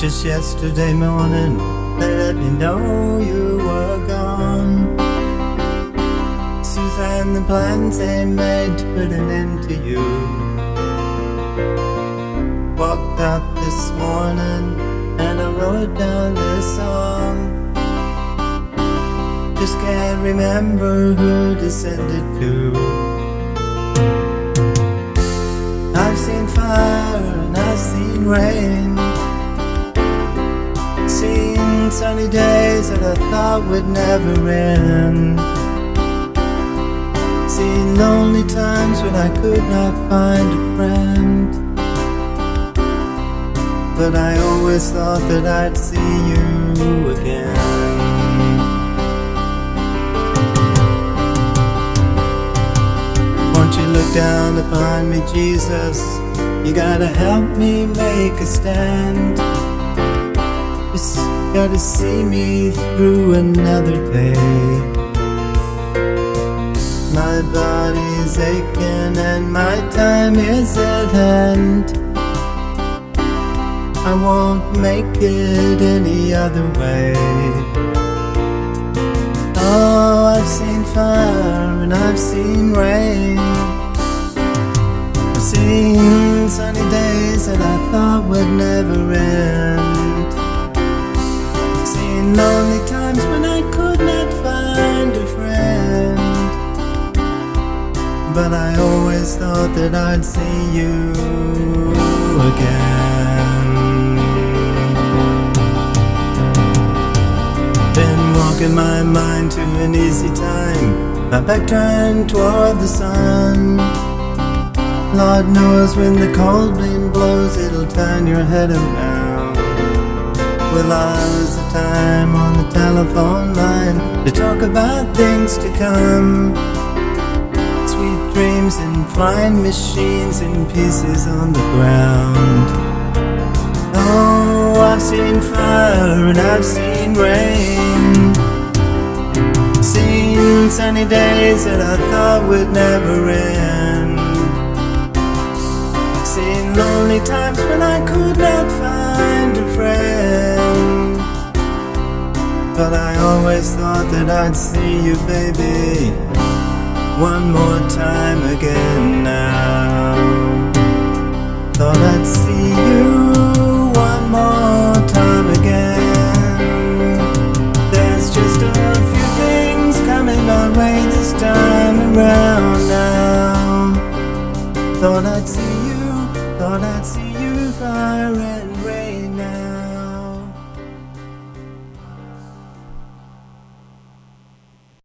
Just yesterday morning, they let me know you were gone. Suzanne, the plans they made to put an end to you. Walked out this morning and I wrote down this song. Just can't remember who to send it to. I've seen fire and I've seen rain, seen sunny days that I thought would never end, seen lonely times when I could not find a friend. But I always thought that I'd see you again. Won't you look down upon me, Jesus? You gotta help me make a stand. Just gotta see me through another day. My body's aching and my time is at hand. I won't make it any other way. Oh, I've seen fire and I've seen rain, I've seen sunny days that I thought would never end, seen lonely times when I could not find a friend. But I always thought that I'd see you again. Been walking my mind to an easy time, my back turned toward the sun. Lord knows when the cold wind blows, it'll turn your head around. Well, ours the time on the telephone line to talk about things to come. Sweet dreams and flying machines in pieces on the ground. Oh, I've seen fire and I've seen rain, seen sunny days that I thought would never end, seen lonely times when I could not find a friend. But I always thought that I'd see you, baby, one more time again now. Thought I'd see you one more time again. There's just a few things coming my way this time around now. Thought I'd see you, fire and rain.